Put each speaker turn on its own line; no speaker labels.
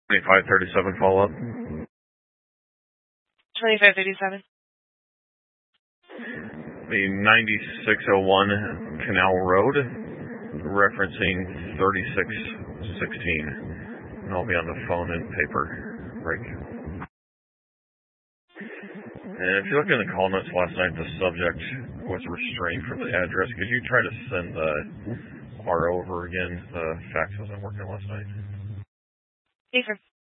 2537 follow-up.
2537.
The 9601 Canal Road, referencing 3616. And I'll be on the phone and paper break. And if you look in the call notes last night, the subject was restrained from the address. Could you try to send the R over again? The fax wasn't working last night.
Affirm.